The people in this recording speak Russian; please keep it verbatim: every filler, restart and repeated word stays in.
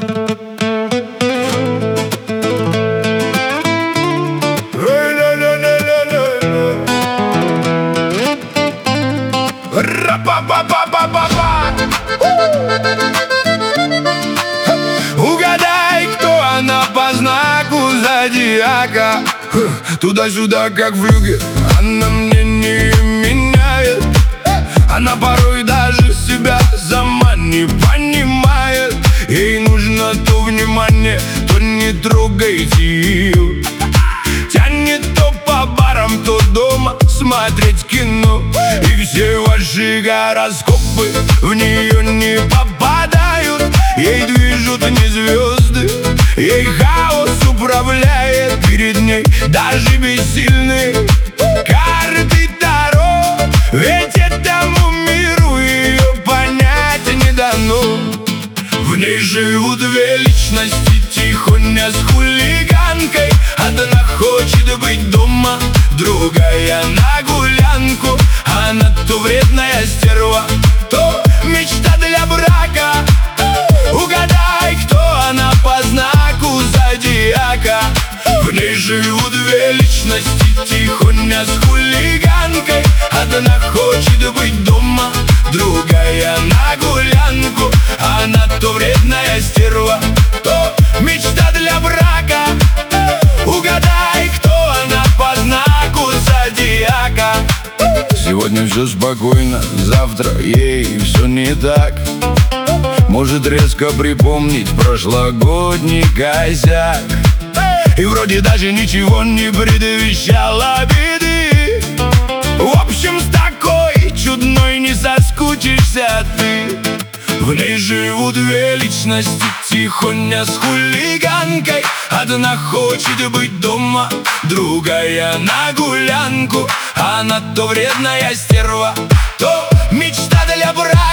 Угадай, кто она по знаку зодиака. Туда-сюда, как в юге, она мнение меняет. Она порой даже себя сама не понимает. Ей нужно то внимание, то не трогайте ее. Тянет то по барам, то дома смотреть кино. И все ваши гороскопы в нее не попадают. Ей движут не звезды, ей хаос управляет. Перед ней даже бессильные карты Таро. Ведь этому миру ее понять не дано. В ней живут две личности, тихоня с хулиганкой. Одна хочет быть дома, другая на гулянку. Она то вредная стерва, то мечта для брака. Угадай, кто она по знаку зодиака. В ней живут две личности, тихоня с хулиганкой. Одна хочет быть дома, другая на гулянку. Она то вредная стерва, то мечта для брака. Угадай, кто она по знаку зодиака. Сегодня все спокойно, завтра ей все не так. Может резко припомнить прошлогодний косяк. И вроде даже ничего не предвещало беды. В общем, с такой чудной не соскучишься ты. В ней живут две личности, тихоня с хулиганкой. Одна хочет быть дома, другая на гулянку. Она то вредная стерва, то мечта для брака.